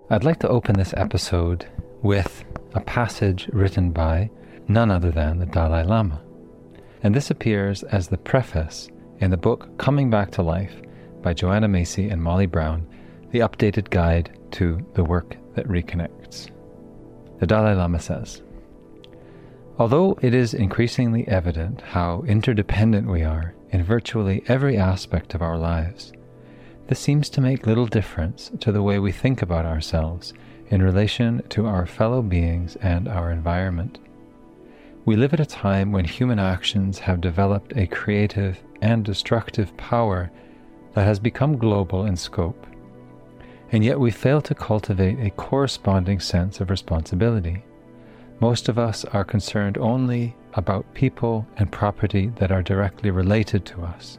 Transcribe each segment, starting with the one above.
I'd like to open this episode with a passage written by none other than the Dalai Lama. And this appears as the preface in the book Coming Back to Life by Joanna Macy and Molly Brown, the updated guide to the work that reconnects. The Dalai Lama says, "Although it is increasingly evident how interdependent we are in virtually every aspect of our lives, this seems to make little difference to the way we think about ourselves in relation to our fellow beings and our environment. We live at a time when human actions have developed a creative and destructive power that has become global in scope, and yet we fail to cultivate a corresponding sense of responsibility. Most of us are concerned only about people and property that are directly related to us.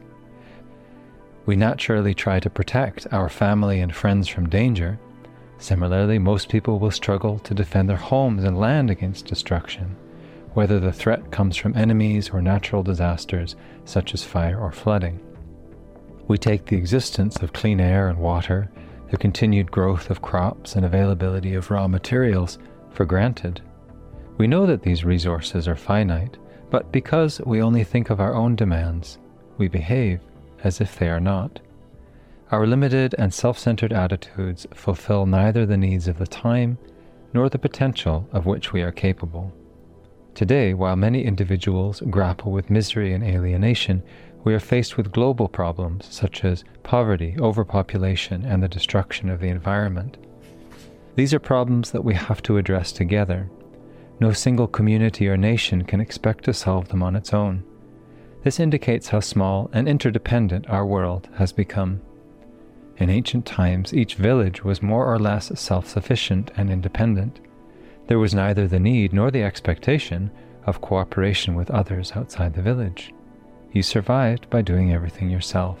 We naturally try to protect our family and friends from danger. Similarly, most people will struggle to defend their homes and land against destruction, whether the threat comes from enemies or natural disasters such as fire or flooding. We take the existence of clean air and water, the continued growth of crops and availability of raw materials for granted. We know that these resources are finite, but because we only think of our own demands, we behave as if they are not. Our limited and self-centered attitudes fulfill neither the needs of the time nor the potential of which we are capable. Today, while many individuals grapple with misery and alienation, we are faced with global problems such as poverty, overpopulation, and the destruction of the environment. These are problems that we have to address together. No single community or nation can expect to solve them on its own. This indicates how small and interdependent our world has become. In ancient times, each village was more or less self-sufficient and independent. There was neither the need nor the expectation of cooperation with others outside the village. You survived by doing everything yourself.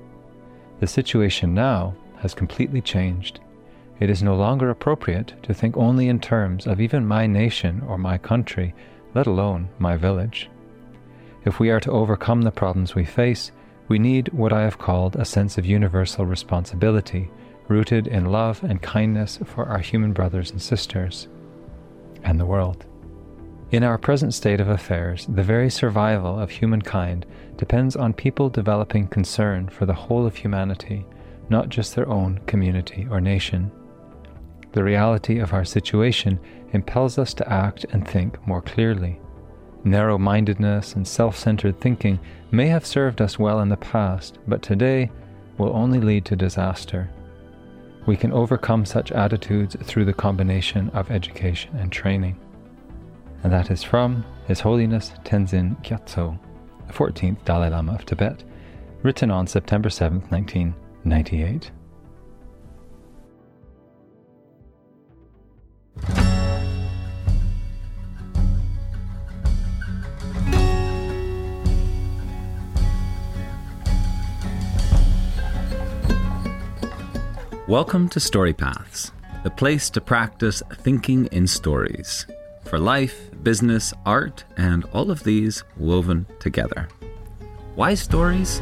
The situation now has completely changed. It is no longer appropriate to think only in terms of even my nation or my country, let alone my village. If we are to overcome the problems we face, we need what I have called a sense of universal responsibility, rooted in love and kindness for our human brothers and sisters, and the world. In our present state of affairs, the very survival of humankind depends on people developing concern for the whole of humanity, not just their own community or nation. The reality of our situation impels us to act and think more clearly. Narrow-mindedness and self-centered thinking may have served us well in the past, but today will only lead to disaster. We can overcome such attitudes through the combination of education and training. And that is from His Holiness Tenzin Gyatso, the 14th Dalai Lama of Tibet, written on September 7, 1998. Welcome to Story Paths, the place to practice thinking in stories, for life, business, art, and all of these woven together. Why stories?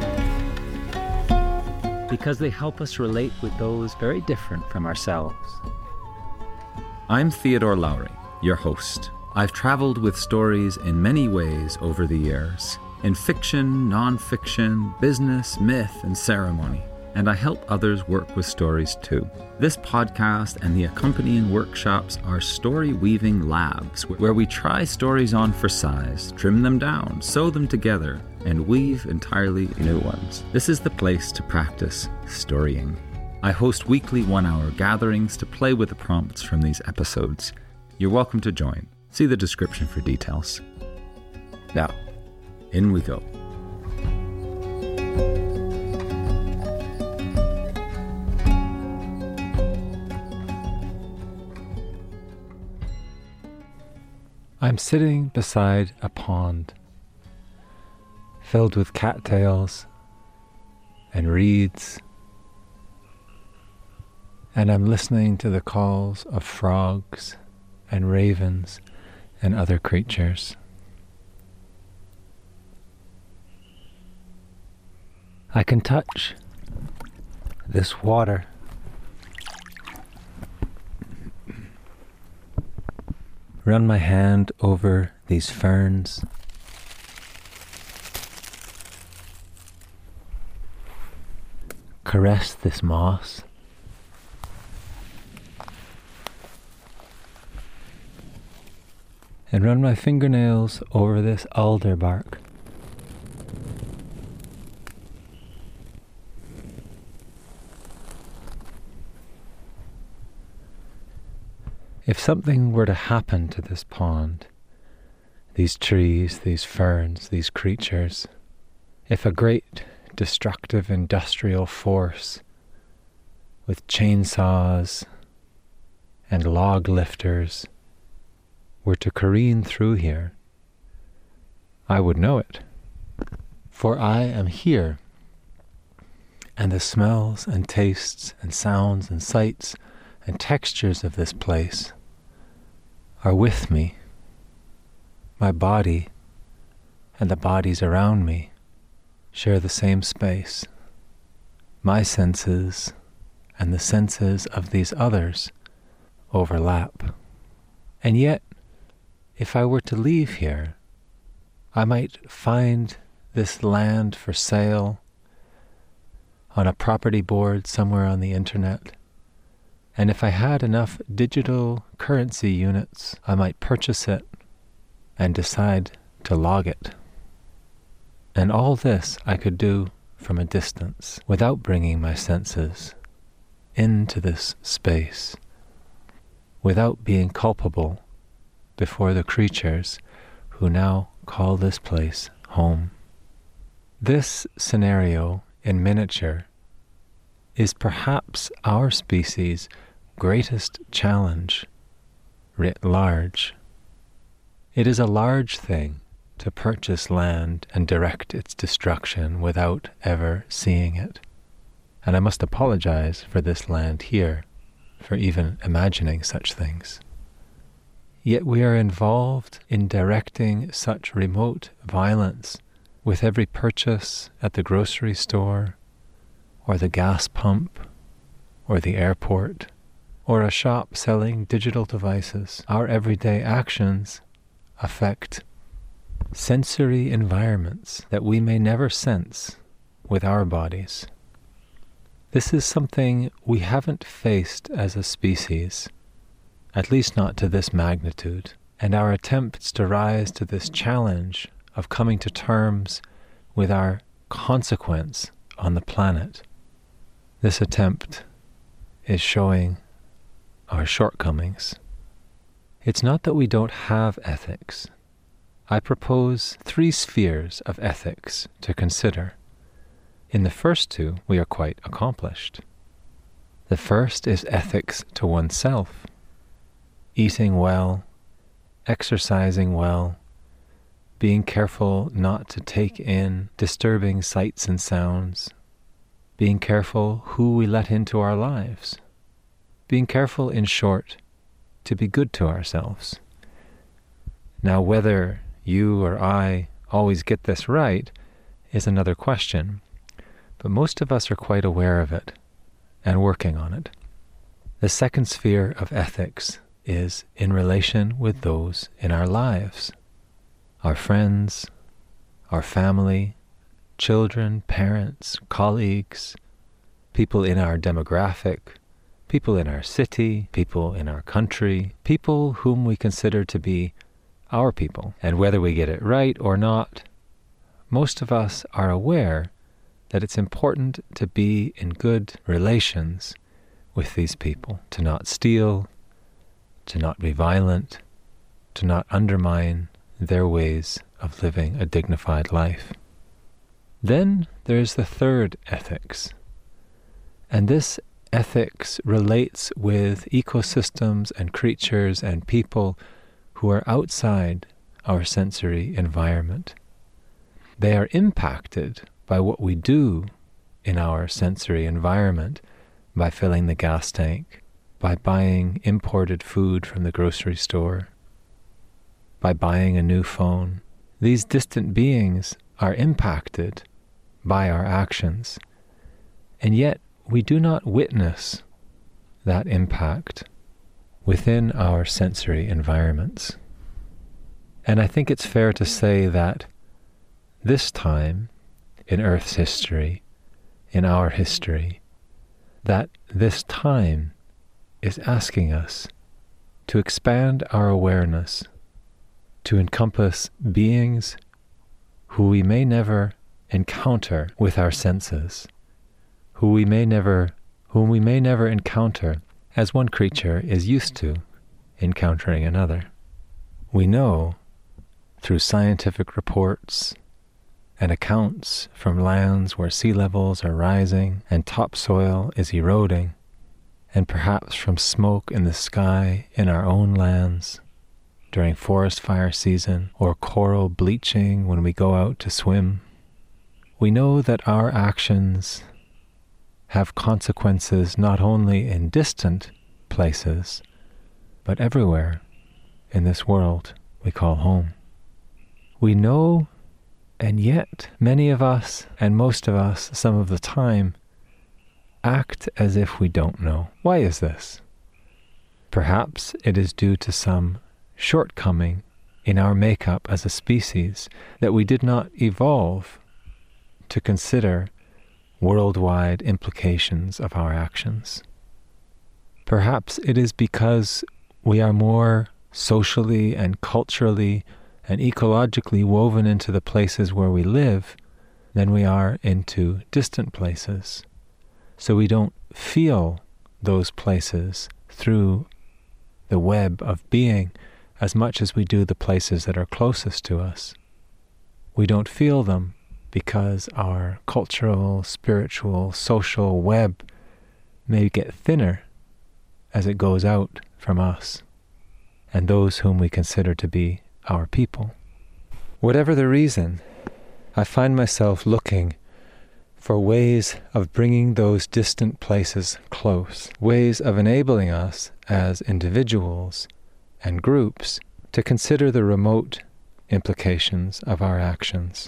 Because they help us relate with those very different from ourselves. I'm Theodore Lowry, your host. I've traveled with stories in many ways over the years, in fiction, non-fiction, business, myth, and ceremony. And I help others work with stories too. This podcast and the accompanying workshops are story weaving labs where we try stories on for size, trim them down, sew them together, and weave entirely new ones. This is the place to practice storying. I host weekly 1-hour gatherings to play with the prompts from these episodes. You're welcome to join. See the description for details. Now, in we go. I'm sitting beside a pond filled with cattails and reeds, and I'm listening to the calls of frogs and ravens and other creatures. I can touch this water run my hand over these ferns. Caress this moss. And run my fingernails over this alder bark. If something were to happen to this pond, these trees, these ferns, these creatures, if a great destructive industrial force with chainsaws and log lifters were to careen through here, I would know it. For I am here, and the smells and tastes and sounds and sights and textures of this place are with me. My body and the bodies around me share the same space. My senses and the senses of these others overlap. And yet, if I were to leave here, I might find this land for sale on a property board somewhere on the internet. And if I had enough digital currency units, I might purchase it and decide to log it. And all this I could do from a distance without bringing my senses into this space, without being culpable before the creatures who now call this place home. This scenario in miniature is perhaps our species' greatest challenge writ large. It is a large thing to purchase land and direct its destruction without ever seeing it. And I must apologize for this land here, for even imagining such things. Yet we are involved in directing such remote violence with every purchase at the grocery store, or the gas pump, or the airport, or a shop selling digital devices. Our everyday actions affect sensory environments that we may never sense with our bodies. This is something we haven't faced as a species, at least not to this magnitude, and our attempts to rise to this challenge of coming to terms with our consequence on the planet, this attempt is showing our shortcomings. It's not that we don't have ethics. I propose 3 spheres of ethics to consider. In the first 2, we are quite accomplished. The first is ethics to oneself. Eating well, exercising well, being careful not to take in disturbing sights and sounds, being careful who we let into our lives, being careful, in short, to be good to ourselves. Now, whether you or I always get this right is another question, but most of us are quite aware of it and working on it. The second sphere of ethics is in relation with those in our lives, our friends, our family, children, parents, colleagues, people in our demographic, people in our city, people in our country, people whom we consider to be our people. And whether we get it right or not, most of us are aware that it's important to be in good relations with these people, to not steal, to not be violent, to not undermine their ways of living a dignified life. Then there's the third ethics, and this ethics relates with ecosystems and creatures and people who are outside our sensory environment. They are impacted by what we do in our sensory environment, by filling the gas tank, by buying imported food from the grocery store, by buying a new phone. These distant beings are impacted by our actions, and yet we do not witness that impact. within our sensory environments. And I think it's fair to say that this time in Earth's history, in our history, that this time is asking us to expand our awareness to encompass beings who we may never encounter with our senses, whom we may never encounter as one creature is used to encountering another. We know through scientific reports and accounts from lands where sea levels are rising and topsoil is eroding, and perhaps from smoke in the sky in our own lands during forest fire season or coral bleaching when we go out to swim. We know that our actions have consequences not only in distant places, but everywhere in this world we call home. We know, and yet many of us, and most of us some of the time, act as if we don't know. Why is this? Perhaps it is due to some shortcoming in our makeup as a species that we did not evolve to consider worldwide implications of our actions. Perhaps it is because we are more socially and culturally and ecologically woven into the places where we live than we are into distant places. So we don't feel those places through the web of being as much as we do the places that are closest to us. We don't feel them because our cultural, spiritual, social web may get thinner as it goes out from us and those whom we consider to be our people. Whatever the reason, I find myself looking for ways of bringing those distant places close, ways of enabling us as individuals and groups to consider the remote implications of our actions,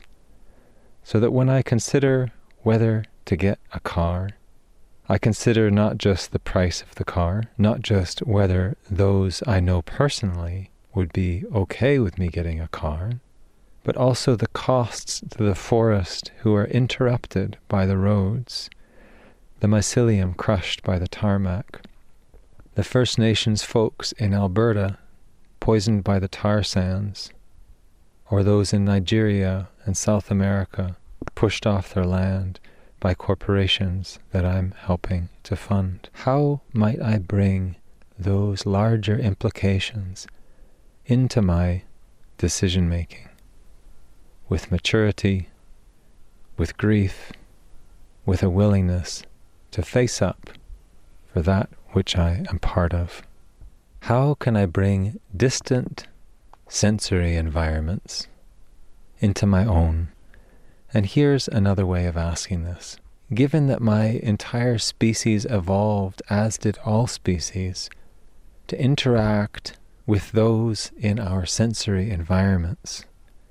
so that when I consider whether to get a car, I consider not just the price of the car, not just whether those I know personally would be okay with me getting a car, but also the costs to the forest who are interrupted by the roads, the mycelium crushed by the tarmac, the First Nations folks in Alberta poisoned by the tar sands, or those in Nigeria and South America pushed off their land by corporations that I'm helping to fund. How might I bring those larger implications into my decision-making with maturity, with grief, with a willingness to face up for that which I am part of? How can I bring distant sensory environments into my own? And here's another way of asking this. Given that my entire species evolved, as did all species, to interact with those in our sensory environments,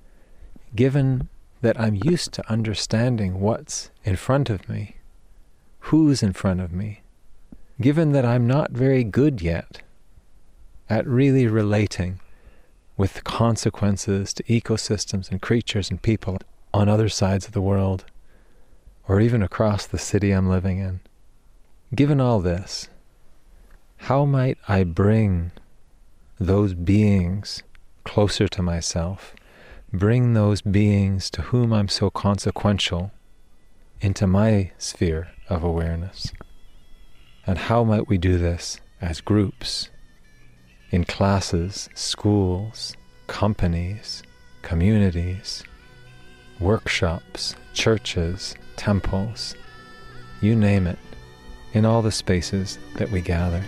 given that I'm used to understanding what's in front of me, who's in front of me, given that I'm not very good yet at really relating with the consequences to ecosystems and creatures and people on other sides of the world, or even across the city I'm living in. Given all this, how might I bring those beings closer to myself, bring those beings to whom I'm so consequential into my sphere of awareness? And how might we do this as groups, in classes, schools, companies, communities, workshops, churches, temples, you name it, in all the spaces that we gather?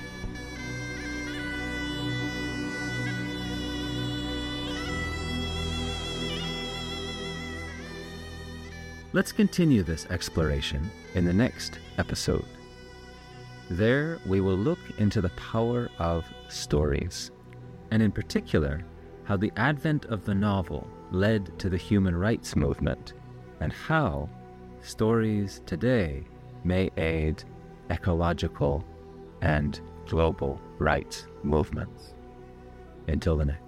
Let's continue this exploration in the next episode. There we will look into the power of stories, and in particular, how the advent of the novel led to the human rights movement, and how stories today may aid ecological and global rights movements. Until the next.